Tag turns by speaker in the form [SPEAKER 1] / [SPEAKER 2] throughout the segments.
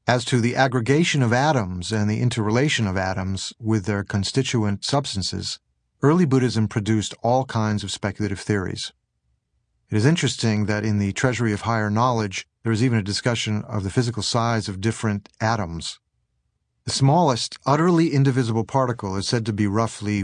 [SPEAKER 1] As to the aggregation of atoms and the interrelation of atoms with their constituent substances, early Buddhism produced all kinds of speculative theories. It is interesting that in the Treasury of Higher Knowledge, there is even a discussion of the physical size of different atoms. The smallest, utterly indivisible particle is said to be roughly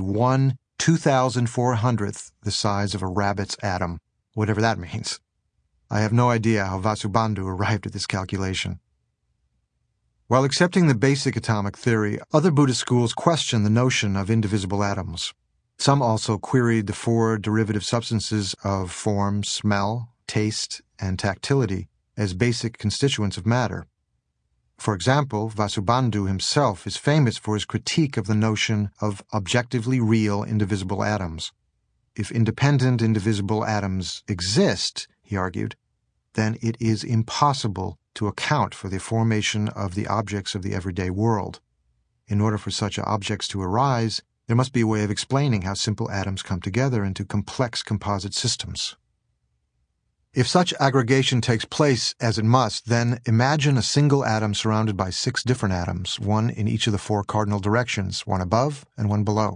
[SPEAKER 1] 1/2400th the size of a rabbit's atom, whatever that means. I have no idea how Vasubandhu arrived at this calculation. While accepting the basic atomic theory, other Buddhist schools question the notion of indivisible atoms. Some also queried the four derivative substances of form, smell, taste, and tactility as basic constituents of matter. For example, Vasubandhu himself is famous for his critique of the notion of objectively real indivisible atoms. If independent indivisible atoms exist, he argued, then it is impossible to account for the formation of the objects of the everyday world. In order for such objects to arise, there must be a way of explaining how simple atoms come together into complex composite systems. If such aggregation takes place, as it must, then imagine a single atom surrounded by 6 different atoms, one in each of the 4 cardinal directions, one above and one below.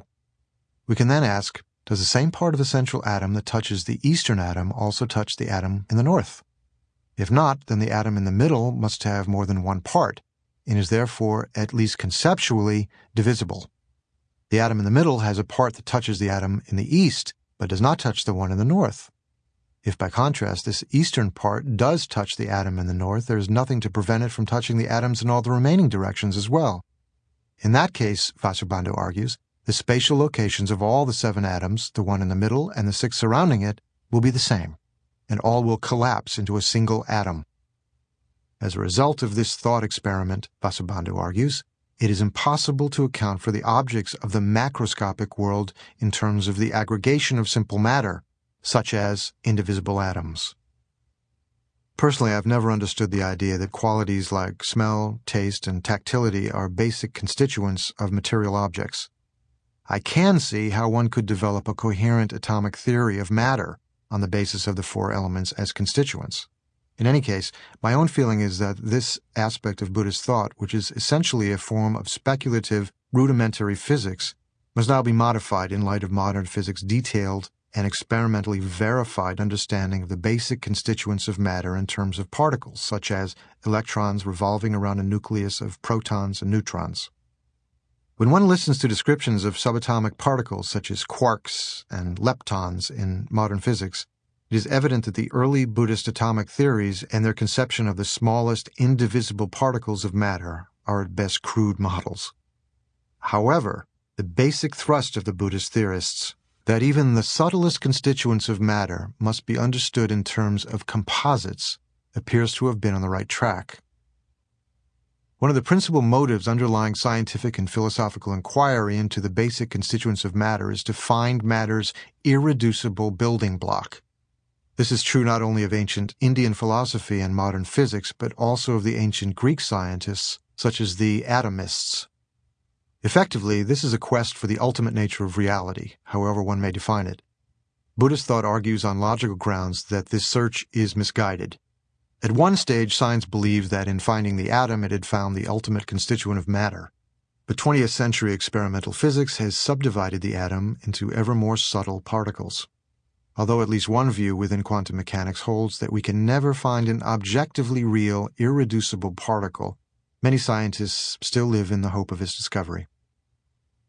[SPEAKER 1] We can then ask, does the same part of the central atom that touches the eastern atom also touch the atom in the north? If not, then the atom in the middle must have more than one part, and is therefore, at least conceptually, divisible. The atom in the middle has a part that touches the atom in the east, but does not touch the one in the north. If, by contrast, this eastern part does touch the atom in the north, there is nothing to prevent it from touching the atoms in all the remaining directions as well. In that case, Vasubandhu argues, the spatial locations of all the 7 atoms, the one in the middle and the 6 surrounding it, will be the same, and all will collapse into a single atom. As a result of this thought experiment, Vasubandhu argues, it is impossible to account for the objects of the macroscopic world in terms of the aggregation of simple matter, such as indivisible atoms. Personally, I've never understood the idea that qualities like smell, taste, and tactility are basic constituents of material objects. I can see how one could develop a coherent atomic theory of matter on the basis of the 4 elements as constituents. In any case, my own feeling is that this aspect of Buddhist thought, which is essentially a form of speculative, rudimentary physics, must now be modified in light of modern physics' detailed and experimentally verified understanding of the basic constituents of matter in terms of particles, such as electrons revolving around a nucleus of protons and neutrons. When one listens to descriptions of subatomic particles such as quarks and leptons in modern physics, it is evident that the early Buddhist atomic theories and their conception of the smallest indivisible particles of matter are at best crude models. However, the basic thrust of the Buddhist theorists, that even the subtlest constituents of matter must be understood in terms of composites, appears to have been on the right track. One of the principal motives underlying scientific and philosophical inquiry into the basic constituents of matter is to find matter's irreducible building block. This is true not only of ancient Indian philosophy and modern physics, but also of the ancient Greek scientists, such as the atomists. Effectively, this is a quest for the ultimate nature of reality, however one may define it. Buddhist thought argues on logical grounds that this search is misguided. At one stage, science believed that in finding the atom it had found the ultimate constituent of matter. But 20th century experimental physics has subdivided the atom into ever more subtle particles. Although at least one view within quantum mechanics holds that we can never find an objectively real, irreducible particle, many scientists still live in the hope of its discovery.